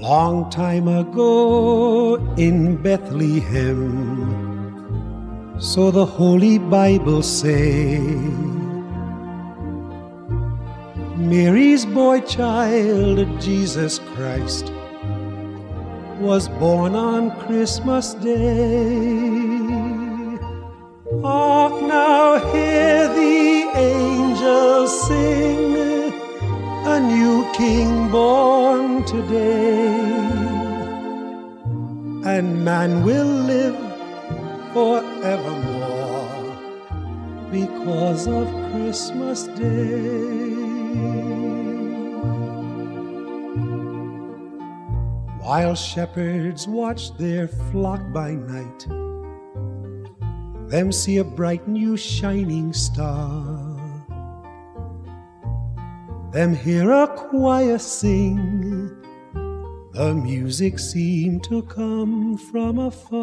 Long time ago in Bethlehem, so the Holy Bible say, Mary's boy child, Jesus Christ, was born on Christmas Day. Hark now, hear the angels sing, a new king born today, and man will live forevermore because of Christmas Day. While shepherds watch their flock by night, them see a bright new shining star. Them hear a choir sing, the music seemed to come from afar.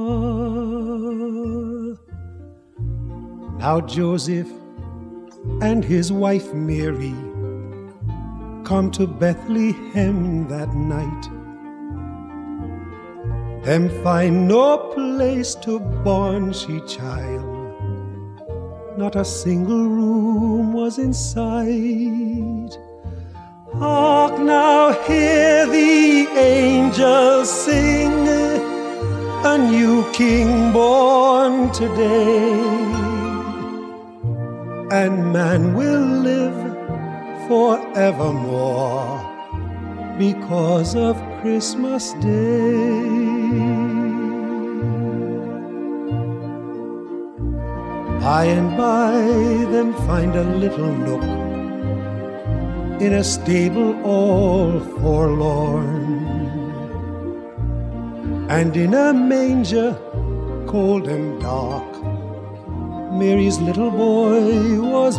Now Joseph and his wife Mary come to Bethlehem that night. Them find no place to born she child, not a single room was in sight. Hark now, hear the angels sing, a new king born today, and man will live forevermore because of Christmas Day. By and by them find a little nook in a stable all forlorn, and in a manger cold and dark Mary's little boy was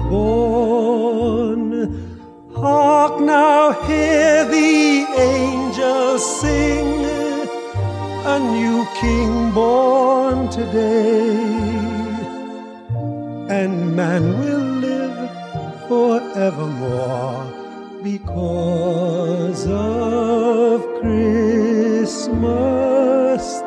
born. Hark now, hear the angels sing, a new king born today, and man will live forevermore because of Christmas